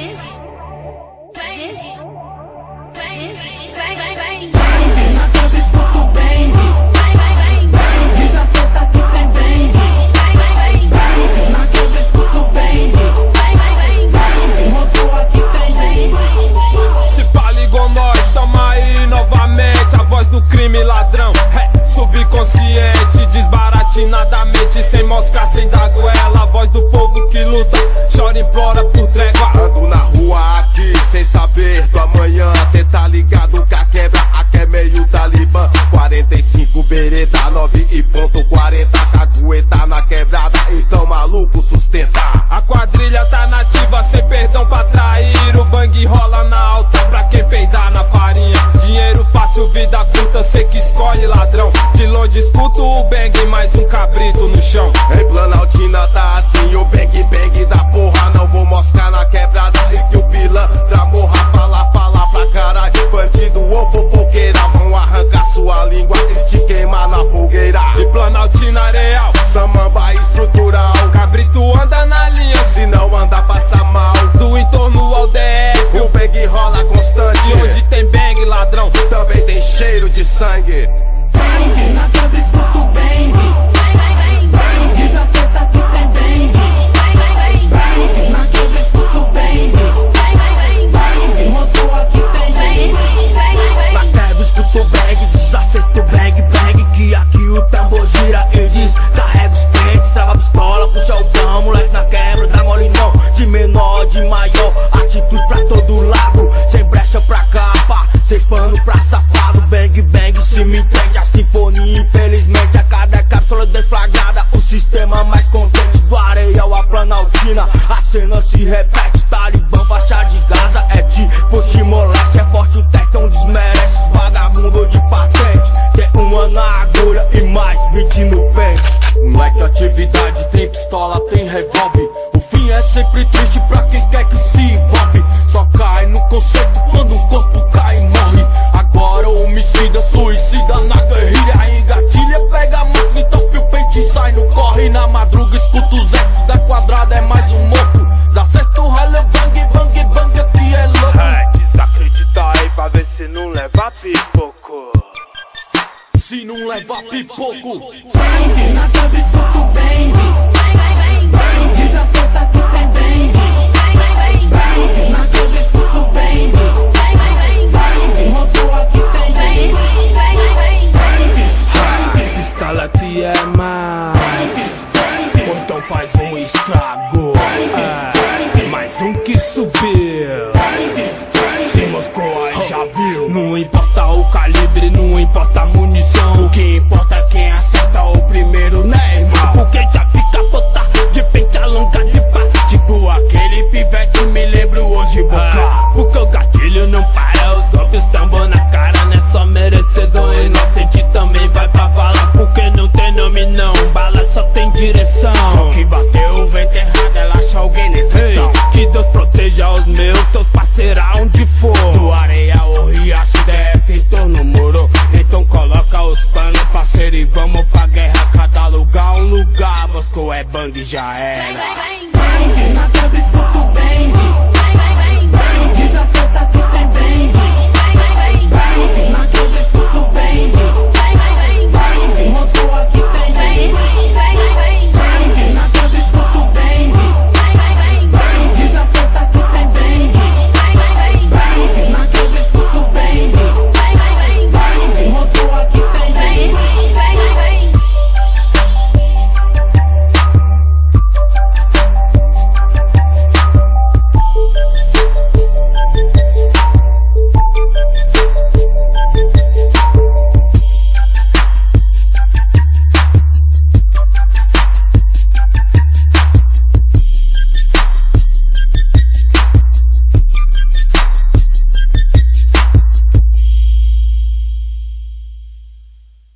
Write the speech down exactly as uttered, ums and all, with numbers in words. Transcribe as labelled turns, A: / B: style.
A: Na câmera escuta o bang. Diz a seta que tem bang. Na câmera escuta o bang. Mostrou aqui tem bang.
B: Se pá, ligou nós, tamo aí novamente. A voz do crime, ladrão, é subconsciente. Desbaratinadamente, sem moscar, sem dar goela. A voz do povo que luta, chora, implora por trégua.
C: Ando na rua aqui, sem saber do amanhã. Cê tá ligado que a quebra aqui é meio talibã. Quarenta e cinco bereta, nove e ponto quarenta. Cagueta na quebrada, então maluco sustenta.
B: A quadrilha tá nativa, sem perdão pra trair. O bang rola na alta pra quem peidar na farinha. Dinheiro fácil, vida curta, cê que escolhe, ladrão. De longe escuto o bang, mais um cabrito no chão.
C: Em Planaltina tá assim, o bang bang da porra. Não vou moscar na quebrada e que o pilantra morra. Fala, fala pra caralho, bandido ou fofoqueira. Vão arrancar sua língua e te queimar na fogueira.
B: De Planaltina areal,
C: Samamba estrutural.
B: cabrito anda na linha,
C: Se não anda passa mal.
B: do entorno ao D F.
C: O bang rola constante.
B: E onde tem bang, ladrão,
C: também tem cheiro de sangue.
A: Na câmera escuta o bang. Diz a seta que tem bang. Na câmera escuta o bang. Mostrou aqui tem bang.
D: Na quebra escuta o bang, desacerta o bang bang. Que aqui o tambor gira e diz: carrega os pentes, trava a pistola, puxa o pão. Moleque na quebra, dá mole não. De menor, de maior, atitude pra todo lado. Sem brecha pra capa, sem pano pra safado. Bang bang, se me entende a sinfonia. Infelizmente a cada cápsula deflagrada, o sistema mais contente. Do areal a Planaltina, a cena se repete. Talibã, faixa de Gaza, é tipo Timor-Leste. É forte o tech, não desmerece vagabundo de patente. Tem uma na agulha e mais vinte no pente. Moleque, atividade, tem pistola, tem revólver. O fim é sempre triste pra quem quer que se envolve. Só cai no conceito quando um corpo cai e morre. Agora o homicida, suicida na guerrilha. Engatilha, pega a máquina, entope o pente e sai no corre. Na madruga escuta os ecos da quadrada, é mais um morto. Desacerta o ralho, bang, bang, bang, aqui é louco.
E: É, desacredita aí pra ver se não leva pipoco.
D: Se não leva pipoco.